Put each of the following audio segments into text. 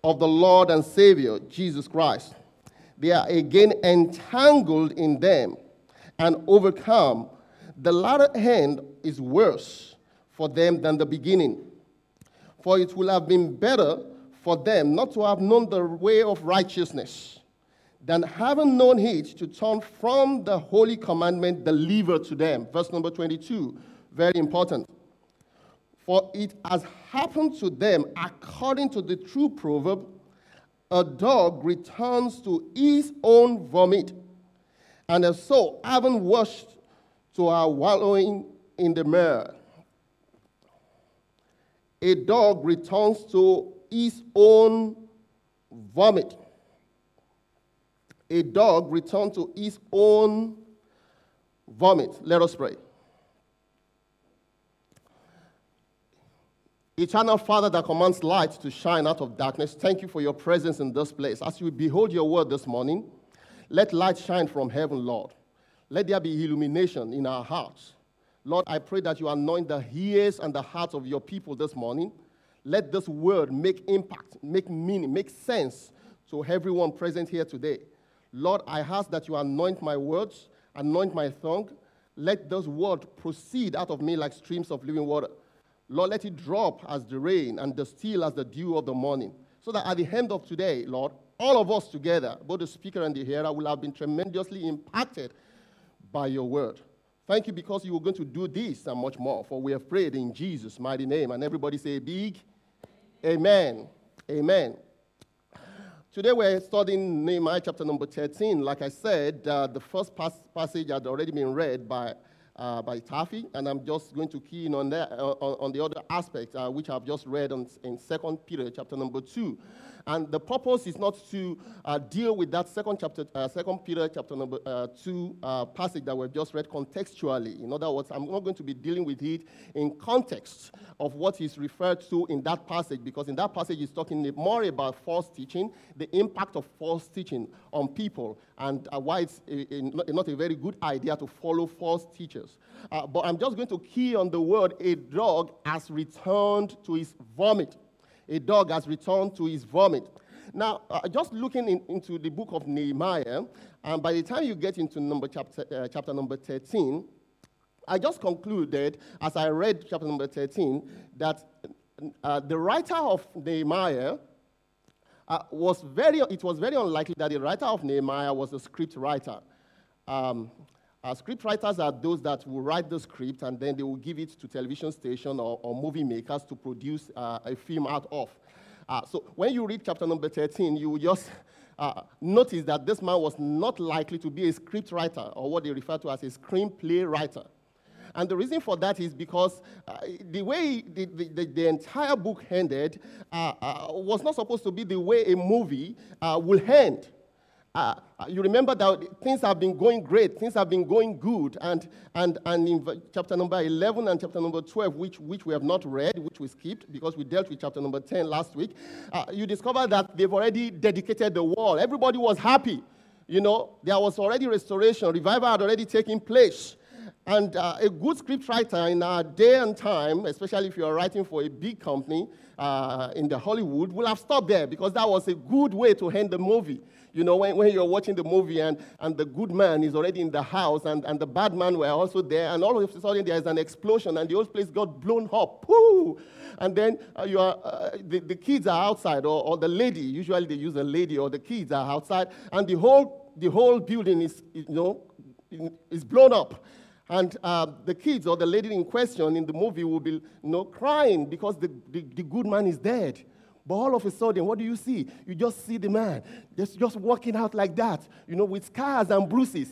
of the Lord and Savior, Jesus Christ. They are again entangled in them and overcome. The latter end is worse for them than the beginning. For it will have been better for them not to have known the way of righteousness than having known it to turn from the holy commandment delivered to them. Verse number 22, very important. For it has happened to them according to the true proverb, a dog returns to his own vomit, and a soul having washed to her wallowing in the mire. A dog returns to his own vomit. A dog returns to his own vomit. Let us pray. Eternal Father that commands light to shine out of darkness, thank you for your presence in this place. As we behold your word this morning, let light shine from heaven, Lord. Let there be illumination in our hearts. Lord, I pray that you anoint the ears and the hearts of your people this morning. Let this word make impact, make meaning, make sense to everyone present here today. Lord, I ask that you anoint my words, anoint my tongue. Let this word proceed out of me like streams of living water. Lord, let it drop as the rain and distill as the dew of the morning, so that at the end of today, Lord, all of us together, both the speaker and the hearer, will have been tremendously impacted by your word. Thank you because you are going to do this and much more, for we have prayed in Jesus' mighty name. And everybody say big amen. Amen. Today we're studying Nehemiah chapter number 13. Like I said, the first passage had already been read by Taffy, and I'm just going to key in on that, on the other aspect, which I've just read in 2 Peter chapter number 2. And the purpose is not to deal with that 2 Peter chapter number 2 passage that we've just read contextually. In other words, I'm not going to be dealing with it in context of what is referred to in that passage, because in that passage it's talking more about false teaching, the impact of false teaching on people, and why it's not a very good idea to follow false teachers. But I'm just going to key on the word, a dog has returned to his vomit. A dog has returned to his vomit. Now, just looking into the book of Nehemiah, and by the time you get into chapter number 13, I just concluded, as I read chapter number 13, that the writer of Nehemiah it was very unlikely that the writer of Nehemiah was a script writer. Script writers are those that will write the script and then they will give it to television station or movie makers to produce a film out of. So when you read chapter number 13, you will just notice that this man was not likely to be a script writer, or what they refer to as a screenplay writer. And the reason for that is because the way the entire book ended was not supposed to be the way a movie will end. You remember that things have been going great, things have been going good, and in chapter number 11 and chapter number 12, which we have not read, which we skipped because we dealt with chapter number 10 last week, you discover that they've already dedicated the wall. Everybody was happy. You know, there was already restoration, revival had already taken place. And a good scriptwriter in our day and time, especially if you are writing for a big company in the Hollywood, will have stopped there because that was a good way to end the movie. You know, when you're watching the movie and the good man is already in the house and the bad man were also there, and all of a sudden there is an explosion and the whole place got blown up. Woo! And then the kids are outside, or the lady, usually they use a lady, or the kids are outside, and the whole building is blown up. And the kids or the lady in question in the movie will be crying because the good man is dead. But all of a sudden, what do you see? You just see the man just walking out like that, with scars and bruises,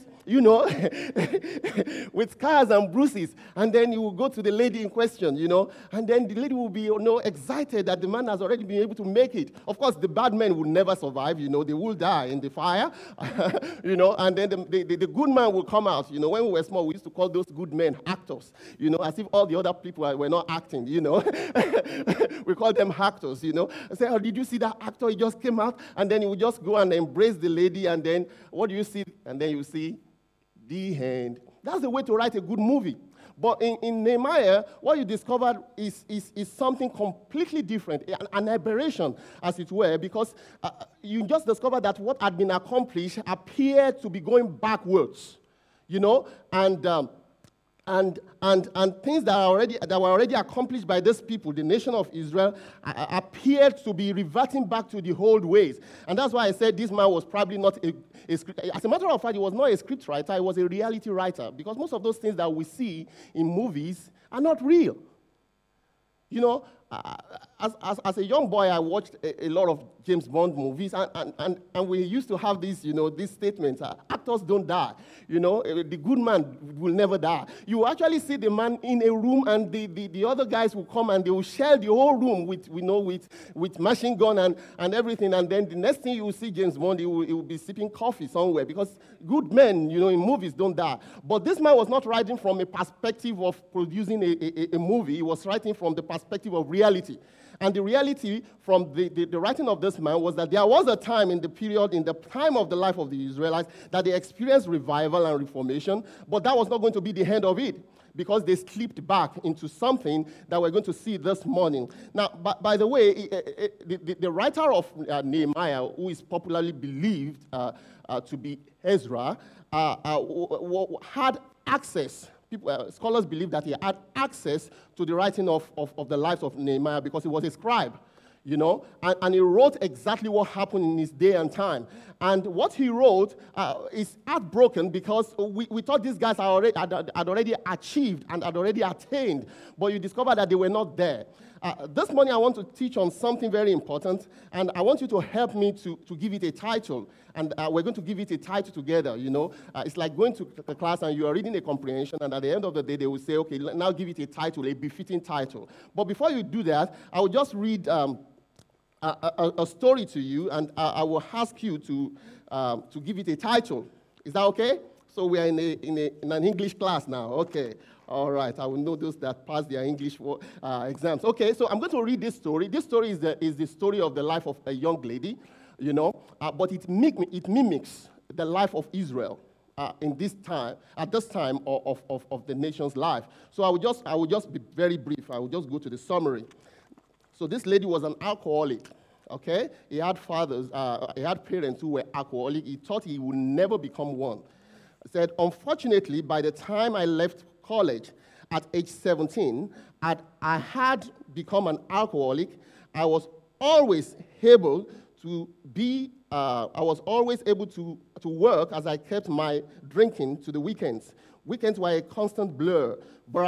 with scars and bruises. And then you will go to the lady in question, and then the lady will be, excited that the man has already been able to make it. Of course, the bad men will never survive, they will die in the fire, and then the good man will come out. When we were small, we used to call those good men actors, as if all the other people were not acting, We call them actors, I say, oh, did you see that actor? He just came out, and then he would just go and embrace the lady, and then what do you see? And then you see the end. That's the way to write a good movie. But in Nehemiah, what you discovered is something completely different, an aberration, as it were, because you just discovered that what had been accomplished appeared to be going backwards, and things that were already accomplished by these people, the nation of Israel, appeared to be reverting back to the old ways. And that's why I said this man was probably not as a matter of fact, he was not a script writer, he was a reality writer, because most of those things that we see in movies are not real. As a young boy, I watched a lot of James Bond movies, and we used to have these statements, actors don't die. The good man will never die. You actually see the man in a room, and the other guys will come and they will shell the whole room with machine gun and everything, and then the next thing you will see James Bond, he will be sipping coffee somewhere, because good men, in movies don't die. But this man was not writing from a perspective of producing a movie. He was writing from the perspective of reality. And the reality from the writing of this man was that there was a time in the time of the life of the Israelites, that they experienced revival and reformation, but that was not going to be the end of it, because they slipped back into something that we're going to see this morning. Now, by the way, the writer of Nehemiah, who is popularly believed to be Ezra, had access. Scholars believe that he had access to the writing of the lives of Nehemiah because he was a scribe, and he wrote exactly what happened in his day and time. And what he wrote is heartbroken, because we thought these guys had already achieved and had already attained, but you discover that they were not there. This morning I want to teach on something very important, and I want you to help me to give it a title. And we're going to give it a title together, It's like going to the class and you are reading a comprehension, and at the end of the day they will say, okay, now give it a title, a befitting title. But before you do that, I will just read a story to you, and I will ask you to give it a title. Is that okay? So we are in an English class now. Okay. All right. I will know those that pass their English exams. Okay. So I'm going to read this story. This story is the story of the life of a young lady, but it mimics the life of Israel at this time of the nation's life. So I will just be very brief. I will just go to the summary. So this lady was an alcoholic, okay? He had parents who were alcoholic. He thought he would never become one. He said, unfortunately, by the time I left college at age 17, I had become an alcoholic. I was always able to work, as I kept my drinking to the weekends. Weekends were a constant blur, but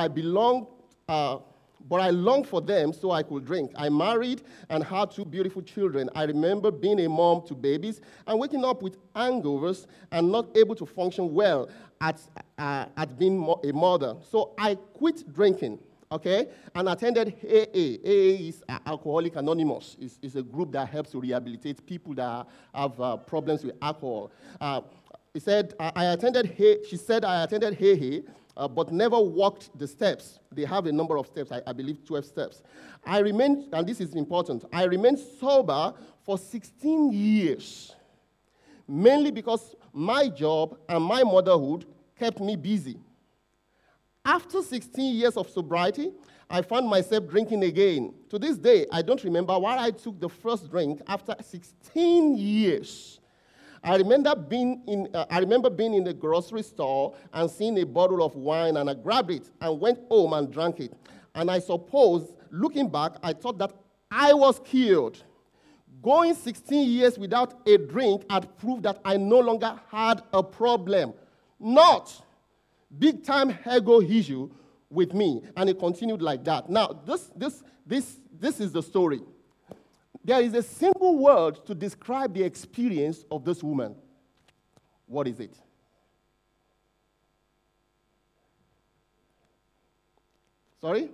I longed for them so I could drink. I married and had 2 beautiful children. I remember being a mom to babies and waking up with hangovers and not able to function well at being a mother. So I quit drinking, okay, and attended AA. AA is Alcoholics Anonymous. It's a group that helps to rehabilitate people that have problems with alcohol. She said I attended AA, but never walked the steps. They have a number of steps, I believe 12 steps. I remained, and this is important, I remained sober for 16 years, mainly because my job and my motherhood kept me busy. After 16 years of sobriety, I found myself drinking again. To this day, I don't remember why I took the first drink after 16 years. I remember being in the grocery store and seeing a bottle of wine, and I grabbed it and went home and drank it. And I suppose, looking back, I thought that I was cured. Going 16 years without a drink had proved that I no longer had a problem. Not big-time ego issue with me. And it continued like that. Now, this is the story. There is a single word to describe the experience of this woman. What is it? Sorry?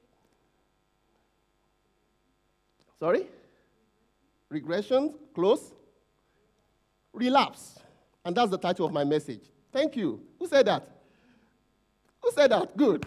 Regression? Close? Relapse. And that's the title of my message. Thank you. Who said that? Good.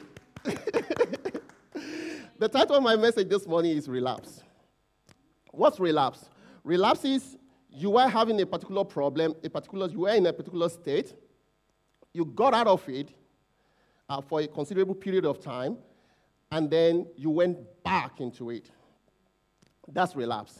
The title of my message this morning is Relapse. What's relapse? Relapse is you are having a particular problem, you were in a particular state, you got out of it, for a considerable period of time, and then you went back into it. That's relapse.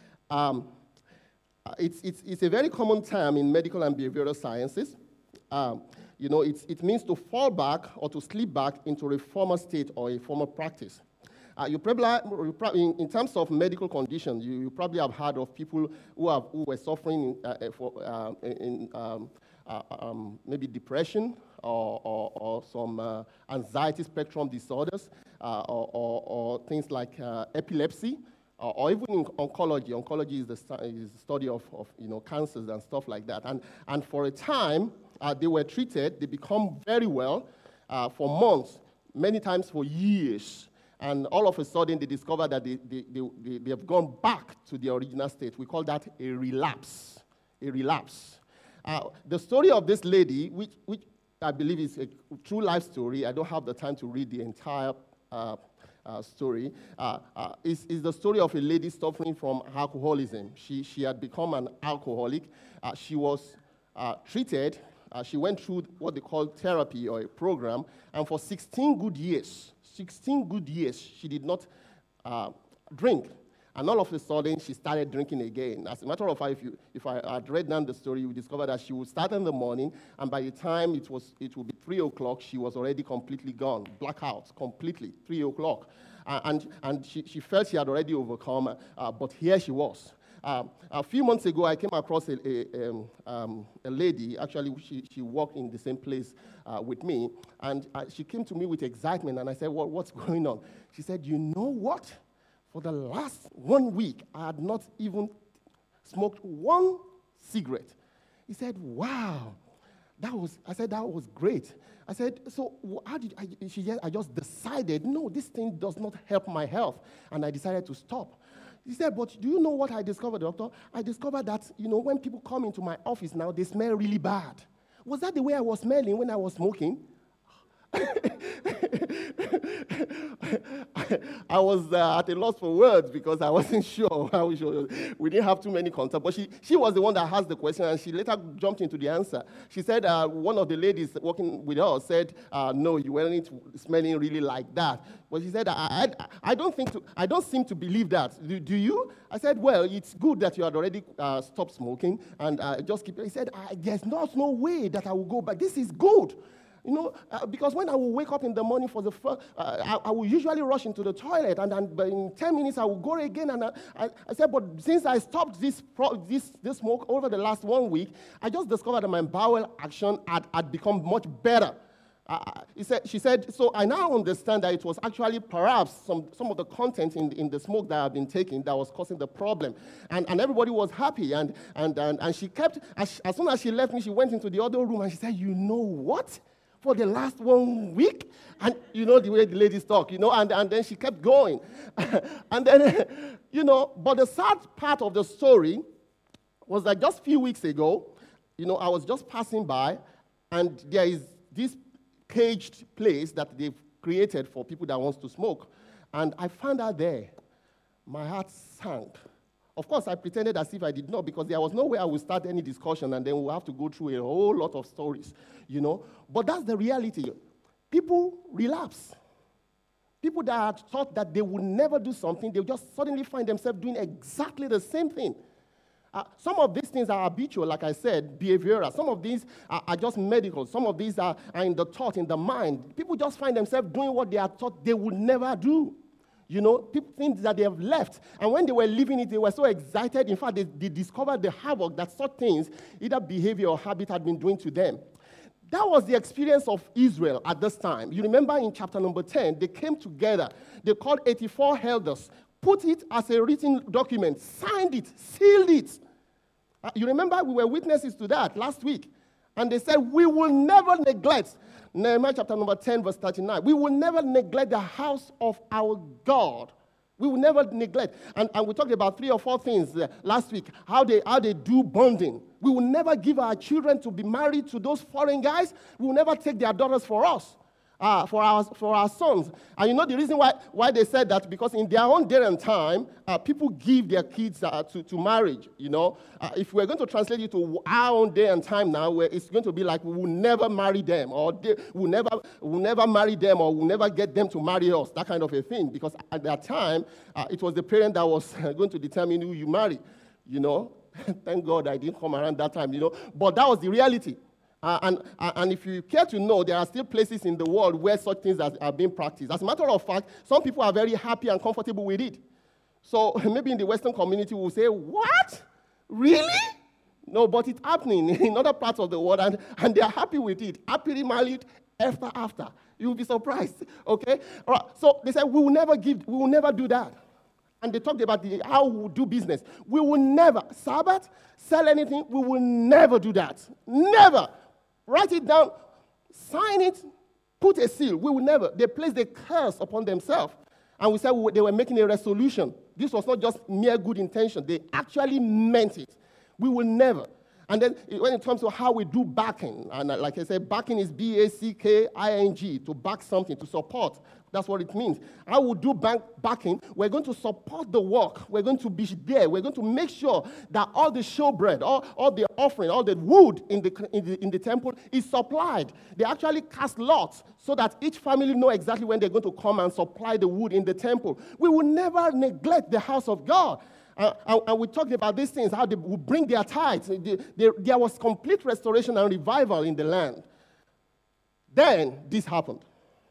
It's a very common term in medical and behavioral sciences. It means to fall back or to slip back into a former state or a former practice. In terms of medical conditions, you probably have heard of people who were suffering maybe depression or some anxiety spectrum disorders or things like epilepsy. Or even in oncology. Oncology is the study of cancers and stuff like that. And for a time, they were treated. They become very well for months, many times for years. And all of a sudden, they discover that they have gone back to the original state. We call that a relapse. A relapse. The story of this lady, which I believe is a true life story. I don't have the time to read the entire story, is the story of a lady suffering from alcoholism. She had become an alcoholic. She was treated. She went through what they call therapy or a program, and for 16 good years, she did not drink. And all of a sudden, she started drinking again. As a matter of fact, if I had read down the story, you would discover that she would start in the morning, and by the time it would be 3 o'clock, she was already completely gone, blackout, completely, 3 o'clock. And she felt she had already overcome, but here she was. A few months ago, I came across a lady. Actually, she worked in the same place with me, and she came to me with excitement, and I said, what's going on? She said, you know what? For the last 1 week, I had not even smoked one cigarette. He said, wow. I said, that was great. I said, so how did I just decided, no, this thing does not help my health. And I decided to stop. He said, but do you know what I discovered, doctor? I discovered that, when people come into my office now, they smell really bad. Was that the way I was smelling when I was smoking? I was at a loss for words because I wasn't sure how we didn't have too many contacts. But she was the one that asked the question, and she later jumped into the answer. She said one of the ladies working with us said, no, you weren't smelling really like that. But she said, I don't seem to believe that. Do you? I said, well, it's good that you had already stopped smoking, and just keep. He said, there's no way that I will go back. This is good. Because when I will wake up in the morning for the first, I will usually rush into the toilet, and in 10 minutes I will go again. And I said, but since I stopped this smoke over the last 1 week, I just discovered that my bowel action had become much better. She said, so I now understand that it was actually perhaps some of the content in the smoke that I've been taking that was causing the problem. And everybody was happy. And she kept, as soon as she left me, she went into the other room and she said, you know what? For the last 1 week, and the way the ladies talk, and then she kept going. And then, but the sad part of the story was that just a few weeks ago, I was just passing by, and there is this caged place that they've created for people that wants to smoke. And I found her there. My heart sank. Of course, I pretended as if I did not, because there was no way I would start any discussion, and then we'll have to go through a whole lot of stories, But that's the reality. People relapse. People that had thought that they would never do something, they just suddenly find themselves doing exactly the same thing. Some of these things are habitual, like I said, behavioral. Some of these are just medical. Some of these are in the thought, in the mind. People just find themselves doing what they are thought they would never do. People think that they have left. And when they were leaving it, they were so excited. In fact, they discovered the havoc that such things, either behavior or habit, had been doing to them. That was the experience of Israel at this time. You remember in chapter number 10, they came together. They called 84 elders, put it as a written document, signed it, sealed it. You remember we were witnesses to that last week. And they said, we will never neglect. Nehemiah chapter number 10, verse 39. We will never neglect the house of our God. We will never neglect. And we talked about 3 or 4 things last week, how they do bonding. We will never give our children to be married to those foreign guys. We will never take their daughters for us. for our sons. And you know the reason why they said that? Because in their own day and time, people give their kids to marriage, you know. If we're going to translate it to our own day and time now, where it's going to be like we will never marry them, or we'll never marry them, or we'll never get them to marry us, that kind of a thing. Because at that time, it was the parent that was going to determine who you marry, you know. Thank God I didn't come around that time, you know. But that was the reality. And if you care to know, there are still places in the world where such things are being practiced. As a matter of fact, some people are very happy and comfortable with it. So maybe in the Western community we'll say, what? Really? No, but it's happening in other parts of the world, and they are happy with it. Happily married after. You'll be surprised, okay? All right. So they said, we will never do that. And they talked about how we will do business. We will never, Sabbath, sell anything, we will never do that. Never. Write it down, sign it, put a seal. We will never. They placed a curse upon themselves. And we said they were making a resolution. This was not just mere good intention. They actually meant it. We will never. And then when it comes to how we do backing, and like I said, backing is B-A-C-K-I-N-G, to back something, to support. That's what it means. How we do backing, we're going to support the work. We're going to be there. We're going to make sure that all the showbread, all the offering, all the wood in the temple is supplied. They actually cast lots so that each family know exactly when they're going to come and supply the wood in the temple. We will never neglect the house of God. And we talked about these things, how they would bring their tithes. There was complete restoration and revival in the land. Then this happened.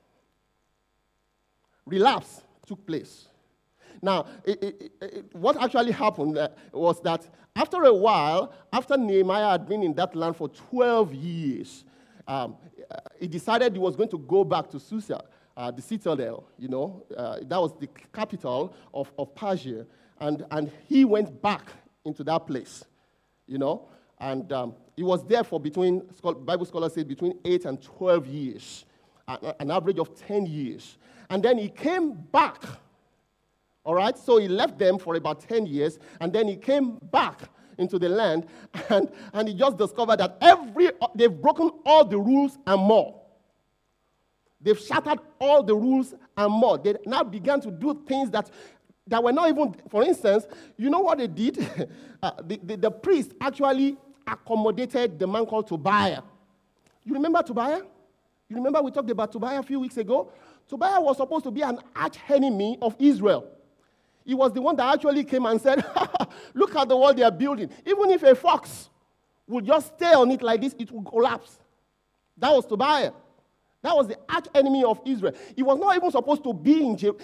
Relapse took place. Now, what actually happened was that after a while, after Nehemiah had been in that land for 12 years, he decided he was going to go back to Susa, the citadel, you know. That was the capital of Persia. And he went back into that place, you know. And he was there for Bible scholars say, between 8 and 12 years, an average of 10 years. And then he came back, all right? So he left them for about 10 years, and then he came back into the land, and he just discovered that they've broken all the rules and more. They've shattered all the rules and more. They now began to do things that were not even, for instance, you know what they did? The priest actually accommodated the man called Tobiah. You remember Tobiah? You remember we talked about Tobiah a few weeks ago? Tobiah was supposed to be an arch-enemy of Israel. He was the one that actually came and said, look at the wall they are building. Even if a fox would just stay on it like this, it would collapse. That was Tobiah. That was the arch-enemy of Israel. He was not even supposed to be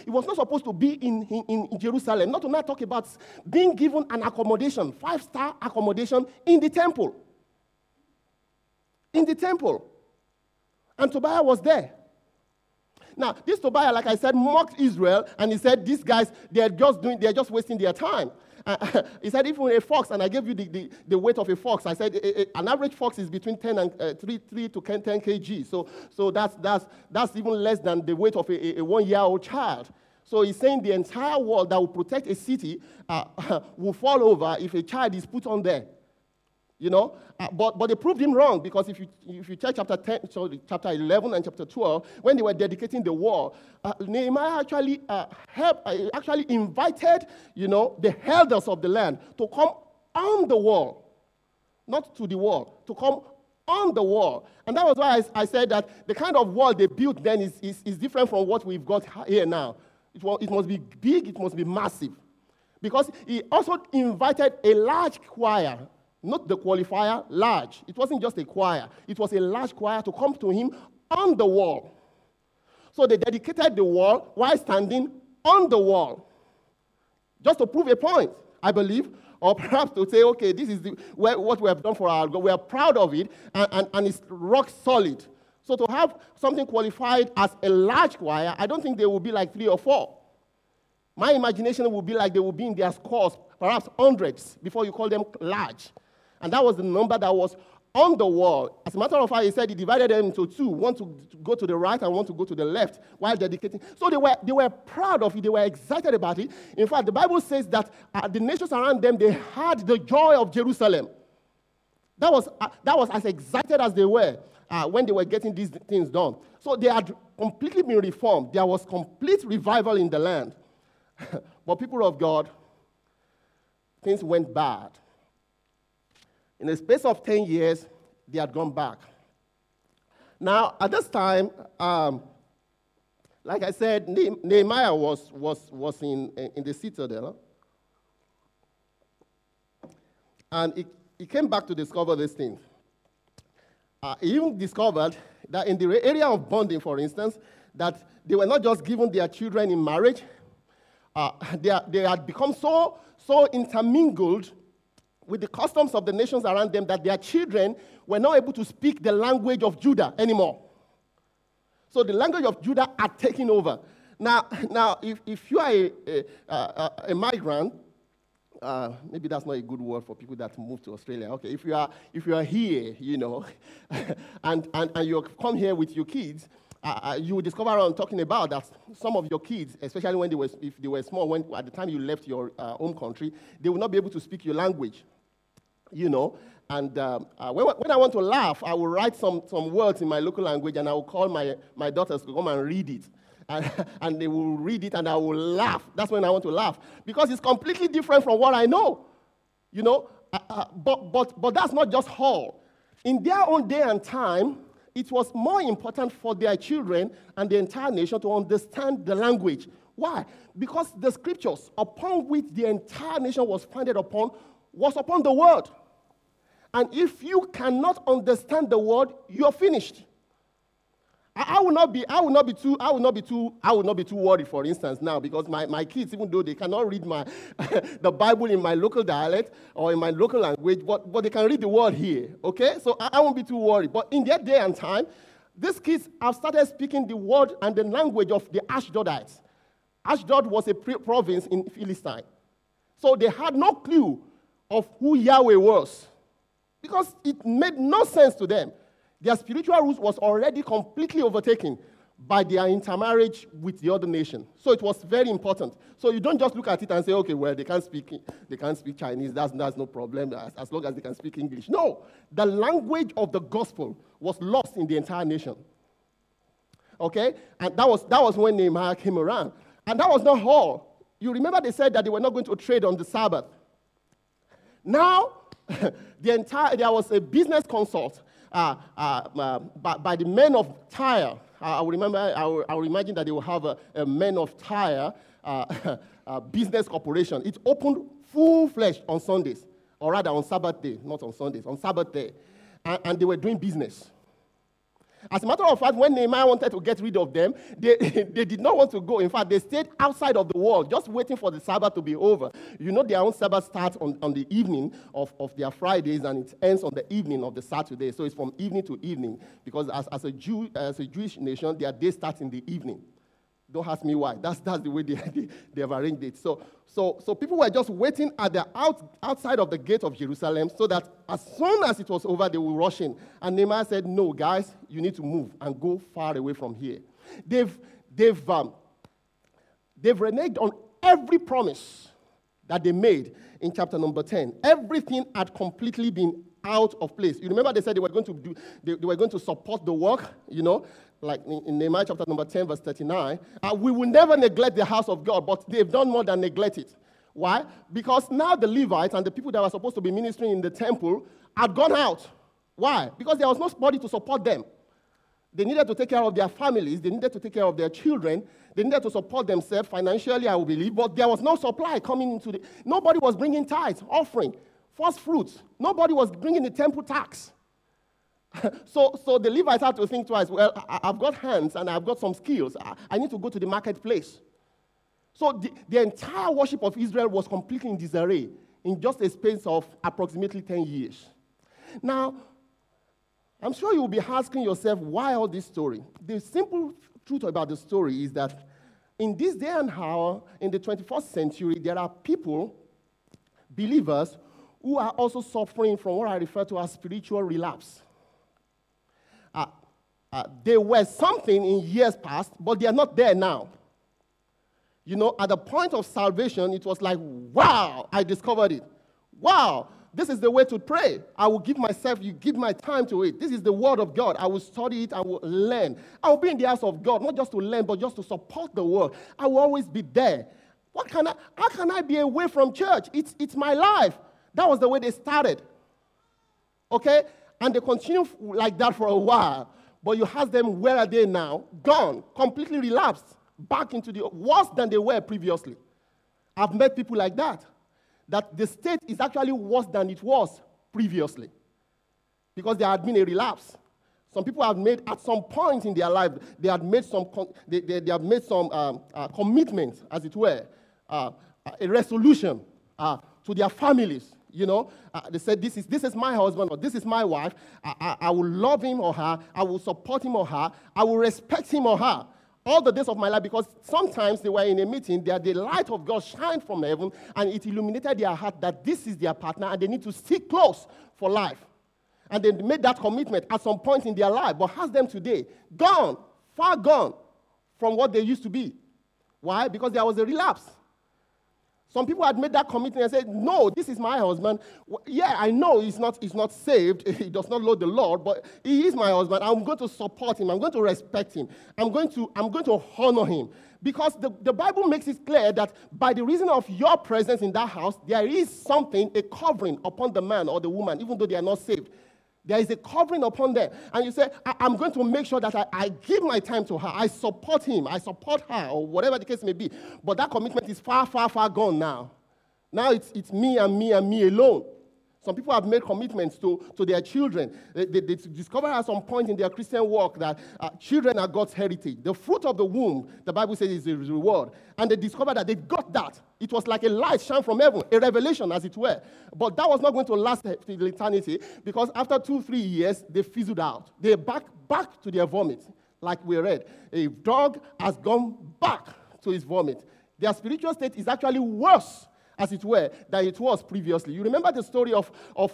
in Jerusalem. Not to not talk about being given an accommodation, 5-star accommodation in the temple. In the temple. And Tobiah was there. Now, this Tobiah, like I said, mocked Israel, and he said, these guys, they're just wasting their time. He said, even a fox, and I gave you the weight of a fox. I said an average fox is between 10 and 3 to 10 kg. So that's even less than the weight of a 1-year-old child. So he's saying the entire wall that will protect a city will fall over if a child is put on there. You know, but they proved him wrong, because if you check chapter 11 and chapter 12, when they were dedicating the wall, Nehemiah actually invited, you know, the elders of the land to come on the wall, not to the wall, to come on the wall. And that was why I said that the kind of wall they built then is different from what we've got here now. It must be big, it must be massive, because he also invited a large choir. Not the qualifier, large. It wasn't just a choir. It was a large choir to come to him on the wall. So they dedicated the wall while standing on the wall. Just to prove a point, I believe. Or perhaps to say, okay, this is what we have done for our God. We are proud of it, and it's rock solid. So to have something qualified as a large choir, I don't think they will be like 3 or 4. My imagination would be like they will be in their scores, perhaps hundreds, before you call them large. And that was the number that was on the wall. As a matter of fact, he said he divided them into 2, one to go to the right and one to go to the left while dedicating. So they were proud of it. They were excited about it. In fact, the Bible says that the nations around them, they had the joy of Jerusalem. That was as excited as they were when they were getting these things done. So they had completely been reformed. There was complete revival in the land. But people of God, things went bad. In the space of 10 years, they had gone back. Now, at this time, like I said, Nehemiah was in the citadel. And he came back to discover this thing. He even discovered that in the area of bonding, for instance, that they were not just given their children in marriage. They had become so intermingled with the customs of the nations around them that their children were not able to speak the language of Judah anymore. So the language of Judah had taken over. Now, if you are a migrant, maybe that's not a good word for people that move to Australia. Okay, if you are here, and you come here with your kids, you will discover what I'm talking about, that some of your kids, especially if they were small, at the time you left your home country, they will not be able to speak your language. And when I want to laugh, I will write some words in my local language, and I will call my daughters to come and read it. And they will read it, and I will laugh. That's when I want to laugh, because it's completely different from what I know. But that's not just all. In their own day and time, it was more important for their children and the entire nation to understand the language. Why? Because the scriptures upon which the entire nation was founded upon was upon the word. And if you cannot understand the word, you're finished. I will not be too worried, for instance, now, because my kids, even though they cannot read the Bible in my local dialect or in my local language, but they can read the word here, okay? So I won't be too worried. But in their day and time, these kids have started speaking the word and the language of the Ashdodites. Ashdod was a province in Philistine. So they had no clue of who Yahweh was, because it made no sense to them. Their spiritual roots was already completely overtaken by their intermarriage with the other nation. So it was very important. So you don't just look at it and say, okay, well, they can't speak Chinese, that's no problem, as long as they can speak English. No, the language of the gospel was lost in the entire nation. Okay? And that was when Nehemiah came around. And that was not all. You remember they said that they were not going to trade on the Sabbath. Now, there was a business consult by the men of Tyre. I will imagine that they will have a men of Tyre business corporation. It opened full-fledged on Sundays, or rather on Sabbath day, not on Sundays, on Sabbath day. And they were doing business. As a matter of fact, when Nehemiah wanted to get rid of them, they did not want to go. In fact, they stayed outside of the wall, just waiting for the Sabbath to be over. Their own Sabbath starts on the evening of their Fridays, and it ends on the evening of the Saturday. So it's from evening to evening, because as a Jewish nation, their day starts in the evening. Don't ask me why. That's the way they have arranged it. So people were just waiting at the outside of the gate of Jerusalem, so that as soon as it was over, they will rush in. And Nehemiah said, no, guys, you need to move and go far away from here. They've reneged on every promise that they made in chapter number 10. Everything had completely been out of place. You remember they said they were going to support the work, like in Nehemiah chapter number 10, verse 39. We will never neglect the house of God, but they've done more than neglect it. Why? Because now the Levites and the people that were supposed to be ministering in the temple had gone out. Why? Because there was nobody to support them. They needed to take care of their families. They needed to take care of their children. They needed to support themselves financially, I will believe, but there was no supply coming into nobody was bringing tithes, offering, first fruits. Nobody was bringing the temple tax. So the Levites had to think twice. Well, I've got hands and I've got some skills. I need to go to the marketplace. So the entire worship of Israel was completely in disarray in just a space of approximately 10 years. Now, I'm sure you'll be asking yourself, why all this story? The simple truth about the story is that in this day and hour, in the 21st century, there are people, believers, who are also suffering from what I refer to as spiritual relapse. They were something in years past, but they are not there now. At the point of salvation, it was like, wow, I discovered it. Wow, This is the way to pray. I will give myself, you give my time to it. This is the word of God. I will study it. I will learn. I will be in the house of God, not just to learn, but just to support the word. I will always be there. How can I be away from church? It's my life. That was the way they started. Okay? And they continue like that for a while. But you ask them, where are they now? Gone. Completely relapsed. Back into the worse than they were previously. I've met people like that. That the state is actually worse than it was previously. Because there had been a relapse. Some people have made, at some point in their life, they have made some commitments, as it were, a resolution to their families. You know, they said, this is my husband or this is my wife. I will love him or her. I will support him or her. I will respect him or her all the days of my life, because sometimes they were in a meeting, the light of God shined from heaven, and it illuminated their heart that this is their partner, and they need to stick close for life. And they made that commitment at some point in their life. But ask them today, gone, far gone from what they used to be. Why? Because there was a relapse. Some people had made that commitment and said, no, this is my husband. Yeah, I know he's not saved. He does not know the Lord, but he is my husband. I'm going to support him. I'm going to respect him. I'm going to honor him. Because the Bible makes it clear that by the reason of your presence in that house, there is something, a covering upon the man or the woman, even though they are not saved. There is a covering upon them. And you say, I'm going to make sure that I give my time to her. I support him. I support her, or whatever the case may be. But that commitment is far, far, far gone now. Now it's me and me and me alone. Some people have made commitments to their children. They discover at some point in their Christian walk that children are God's heritage. The fruit of the womb, the Bible says, is a reward. And they discover that they got that. It was like a light shine from heaven, a revelation as it were. But that was not going to last till eternity, because after 2-3 years, they fizzled out. They're back to their vomit, like we read. A dog has gone back to his vomit. Their spiritual state is actually worse, as it were, than it was previously. You remember the story of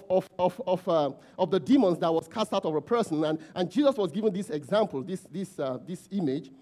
the demons that was cast out of a person, and Jesus was given this example, this image,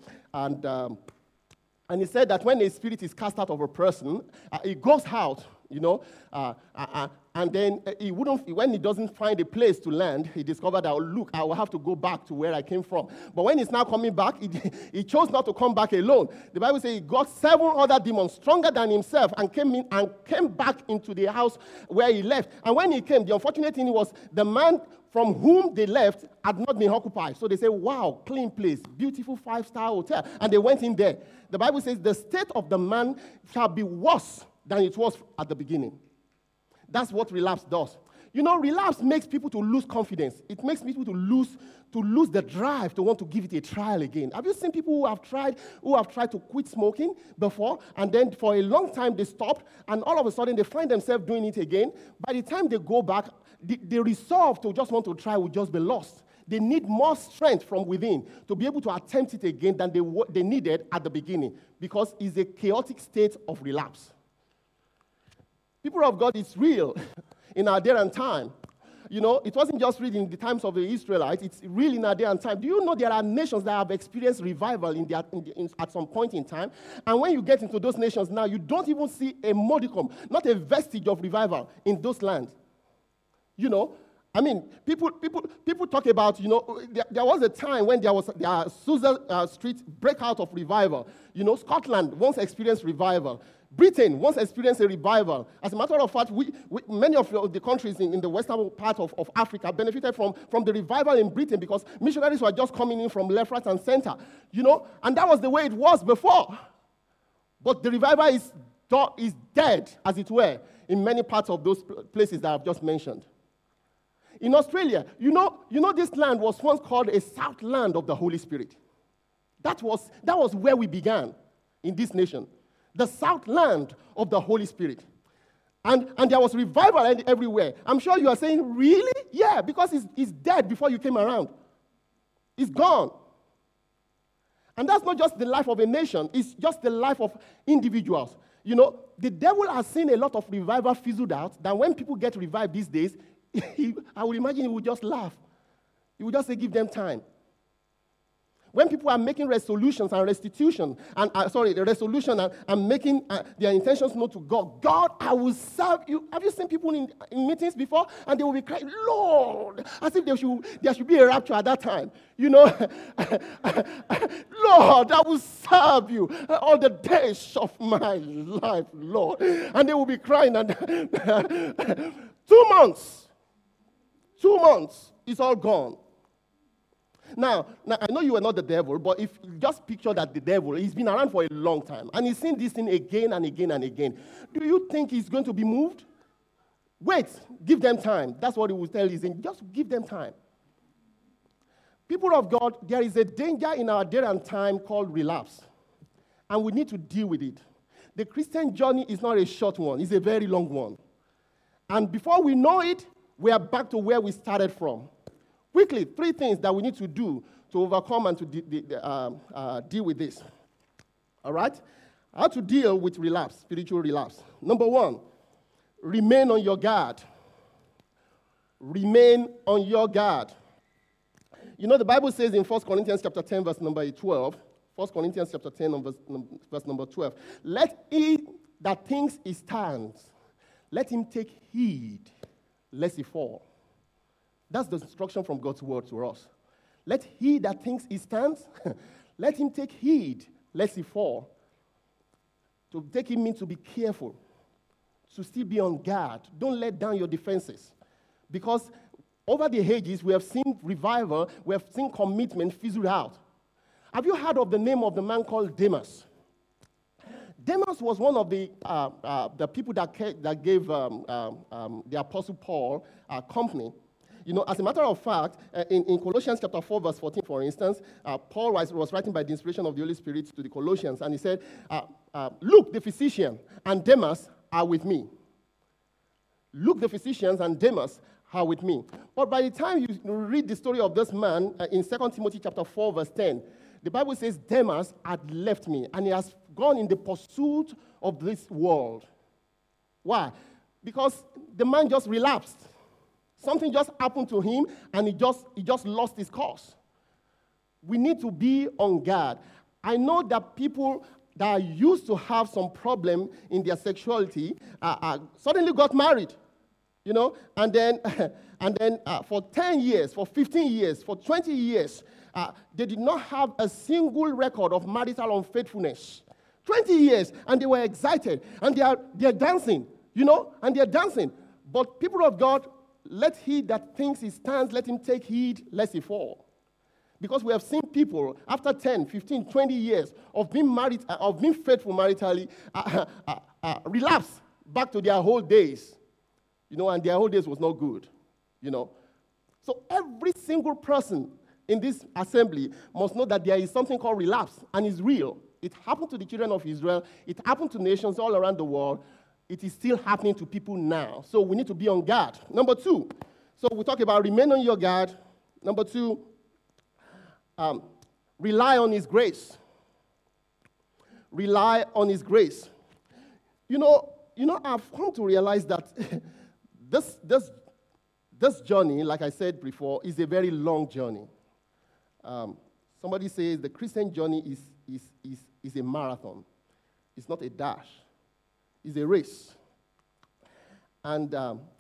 and he said that when a spirit is cast out of a person, it goes out, you know, and then when he doesn't find a place to land, he discovered that, look, I will have to go back to where I came from. But when he's now coming back, he chose not to come back alone. The Bible says he got 7 other demons stronger than himself and came back into the house where he left. And when he came, the unfortunate thing was the man from whom they left had not been occupied. So they say, wow, clean place, beautiful 5-star hotel. And they went in there. The Bible says the state of the man shall be worse than it was at the beginning. That's what relapse does. You know, relapse makes people to lose confidence. It makes people to lose the drive to want to give it a trial again. Have you seen people who have tried to quit smoking before, and then for a long time they stopped, and all of a sudden they find themselves doing it again? By the time they go back, the resolve to just want to try will just be lost. They need more strength from within to be able to attempt it again than they needed at the beginning, because it's a chaotic state of relapse. People of God, it's real in our day and time. You know, it wasn't just read in the times of the Israelites, it's real in our day and time. Do you know there are nations that have experienced revival at some point in time? And when you get into those nations now, you don't even see a modicum, not a vestige of revival in those lands. You know, I mean, people talk about, you know, there was a time when there was the Azusa Street breakout of revival. You know, Scotland once experienced revival. Britain once experienced a revival. As a matter of fact, many of the countries in the western part of Africa benefited from the revival in Britain, because missionaries were just coming in from left, right, and center. You know, and that was the way it was before. But the revival is dead, as it were, in many parts of those places that I've just mentioned. In Australia, you know this land was once called a South Land of the Holy Spirit. That was where we began in this nation. The South Land of the Holy Spirit. And there was revival everywhere. I'm sure you are saying, really? Yeah, because it's dead before you came around. It's gone. And that's not just the life of a nation. It's just the life of individuals. You know, the devil has seen a lot of revival fizzled out, that when people get revived these days, I would imagine he would just laugh. He would just say, give them time. When people are making resolutions and restitution, the resolution and making their intentions known to God, God, I will serve you. Have you seen people in meetings before? And they will be crying, Lord, as if there should be a rapture at that time. Lord, I will serve you all the days of my life, Lord. And they will be crying. And 2 months, it's all gone. Now, I know you are not the devil, but if you just picture that the devil, he's been around for a long time, and he's seen this thing again and again and again. Do you think he's going to be moved? Wait, give them time. That's what he will tell you. Just give them time. People of God, there is a danger in our day and time called relapse, and we need to deal with it. The Christian journey is not a short one. It's a very long one. And before we know it, we are back to where we started from. Quickly, 3 things that we need to do to overcome and to deal with this. All right? How to deal with relapse, spiritual relapse. Number 1, remain on your guard. Remain on your guard. The Bible says in 1 Corinthians chapter 10, verse number 12, 1 Corinthians chapter 10, verse number 12, let he that thinks he stands, let him take heed, lest he fall. That's the instruction from God's word to us. Let he that thinks he stands, let him take heed, lest he fall. To take him means to be careful, to still be on guard. Don't let down your defenses. Because over the ages, we have seen revival, we have seen commitment fizzle out. Have you heard of the name of the man called Demas? Demas was one of the people that gave the Apostle Paul company. As a matter of fact, in Colossians chapter 4, verse 14, for instance, Paul was writing by the inspiration of the Holy Spirit to the Colossians, and he said, Luke, the physician, and Demas are with me. Luke, the physicians, and Demas are with me. But by the time you read the story of this man in 2 Timothy chapter 4, verse 10, the Bible says Demas had left me, and he has gone in the pursuit of this world. Why? Because the man just relapsed. Something just happened to him, and he just lost his course. We need to be on guard. I know that people that used to have some problem in their sexuality suddenly got married, and then for 10 years, for 15 years, for 20 years, they did not have a single record of marital unfaithfulness. 20 years, and they were excited, and they're dancing, and they're dancing. But people of God, let he that thinks he stands, let him take heed, lest he fall. Because we have seen people, after 10, 15, 20 years of being married, of being faithful maritally, relapse back to their old days. And their old days was not good. So every single person in this assembly must know that there is something called relapse, and it's real. It happened to the children of Israel. It happened to nations all around the world. It is still happening to people now. So we need to be on guard. Number 2, so we talk about remain on your guard. Number 2, rely on his grace. Rely on his grace. I've come to realize that this journey, like I said before, is a very long journey. Somebody says the Christian journey is a marathon. It's not a dash. It's a race. And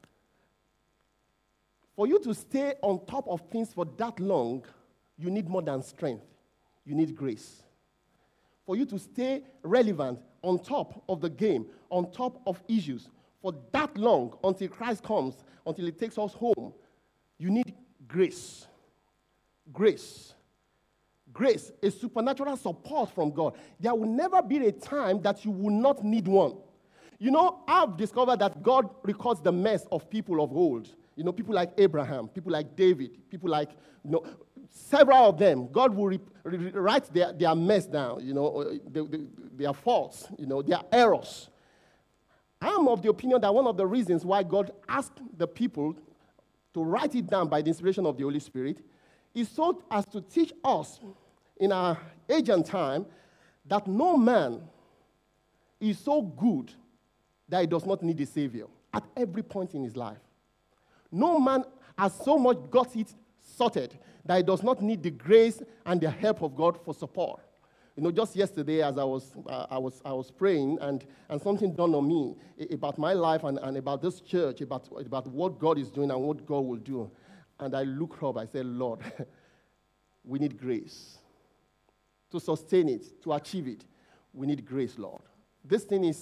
for you to stay on top of things for that long, you need more than strength. You need grace. For you to stay relevant, on top of the game, on top of issues, for that long, until Christ comes, until he takes us home, you need grace. Grace. Grace, a supernatural support from God. There will never be a time that you will not need one. I've discovered that God records the mess of people of old. People like Abraham, people like David, people like, several of them. God will write their mess down, their faults, their errors. I am of the opinion that one of the reasons why God asked the people to write it down by the inspiration of the Holy Spirit is so as to teach us in our age and time that no man is so good that he does not need a savior at every point in his life. No man has so much got it sorted, that it does not need the grace and the help of God for support. Just yesterday as I was praying, and something dawned on me about my life and about this church, about what God is doing and what God will do. And I looked up, I said, Lord, we need grace to sustain it, to achieve it. We need grace, Lord. This thing is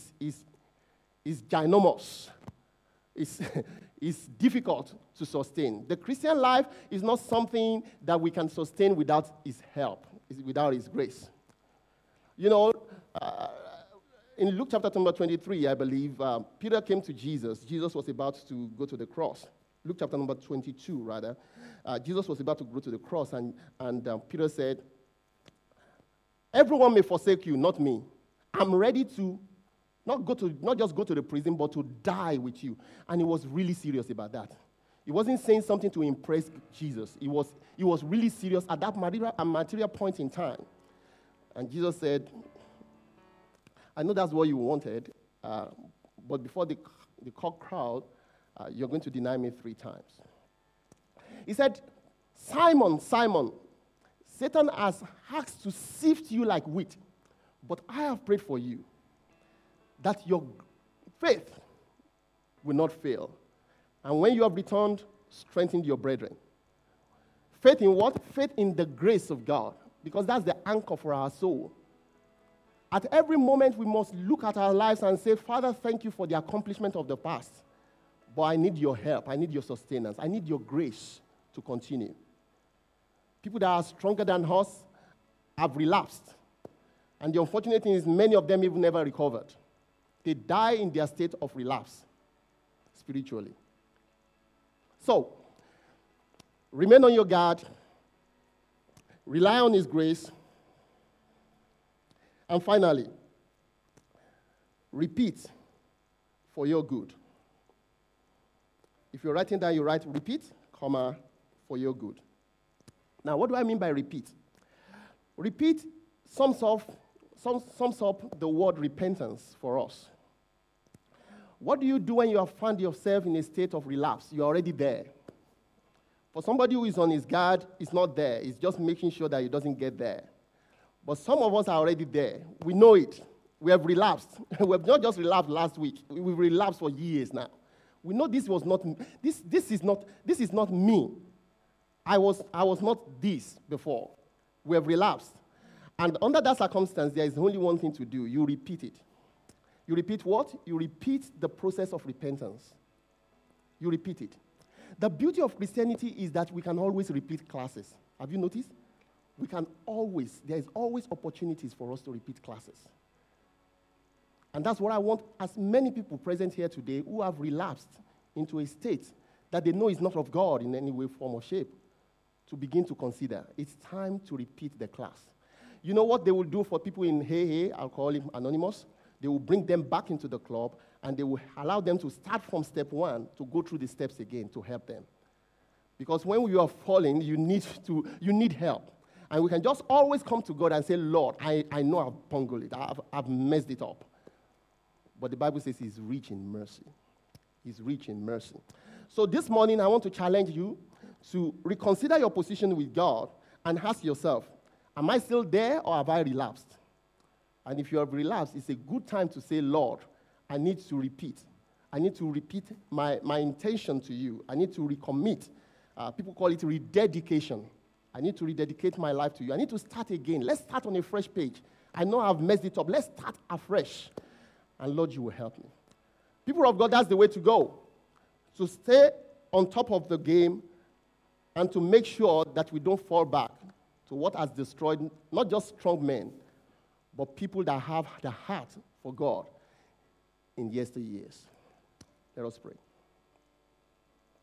ginormous. It's difficult to sustain. The Christian life is not something that we can sustain without His help, without His grace. In Luke chapter number 23, I believe, Peter came to Jesus. Jesus was about to go to the cross. Luke chapter number 22, rather. Jesus was about to go to the cross, and Peter said, everyone may forsake you, not me. I'm ready to not just go to the prison, but to die with you. And he was really serious about that. He wasn't saying something to impress Jesus. He was really serious at that material point in time. And Jesus said, I know that's what you wanted, but before the cock crowd, you're going to deny me 3 times. He said, Simon, Simon, Satan has asked to sift you like wheat, but I have prayed for you that your faith will not fail. And when you have returned, strengthen your brethren. Faith in what? Faith in the grace of God, because that's the anchor for our soul. At every moment, we must look at our lives and say, Father, thank you for the accomplishment of the past, but I need your help. I need your sustenance. I need your grace to continue. People that are stronger than us have relapsed. And the unfortunate thing is many of them even never recovered. They die in their state of relapse spiritually. So, remain on your guard. Rely on His grace. And finally, repeat for your good. If you're writing down, you write repeat, comma, for your good. Now, what do I mean by repeat? Repeat sums up the word repentance for us. What do you do when you have found yourself in a state of relapse? You're already there. For somebody who is on his guard, it's not there. It's just making sure that he doesn't get there. But some of us are already there. We know it. We have relapsed. We have not just relapsed last week. We've relapsed for years now. We know this was not this is not me. I was not this before. We have relapsed. And under that circumstance, there is only one thing to do. You repeat it. You repeat what? You repeat the process of repentance. You repeat it. The beauty of Christianity is that we can always repeat classes. Have you noticed? There is always opportunities for us to repeat classes. And that's what I want as many people present here today who have relapsed into a state that they know is not of God in any way, form, or shape, to begin to consider. It's time to repeat the class. You know what they will do for people in Hey, I'll call him Anonymous? They will bring them back into the club, and they will allow them to start from step 1 to go through the steps again to help them. Because when you are falling, you need help. And we can just always come to God and say, Lord, I know I've bungled it. I've messed it up. But the Bible says He's rich in mercy. He's rich in mercy. So this morning, I want to challenge you to reconsider your position with God and ask yourself, am I still there or have I relapsed? And if you have relapsed, it's a good time to say, Lord, I need to repeat. I need to repeat my intention to you. I need to recommit. People call it rededication. I need to rededicate my life to you. I need to start again. Let's start on a fresh page. I know I've messed it up. Let's start afresh. And Lord, you will help me. People of God, that's the way to go. To stay on top of the game and to make sure that we don't fall back to what has destroyed not just strong men, but people that have the heart for God in yesteryears. Let us pray.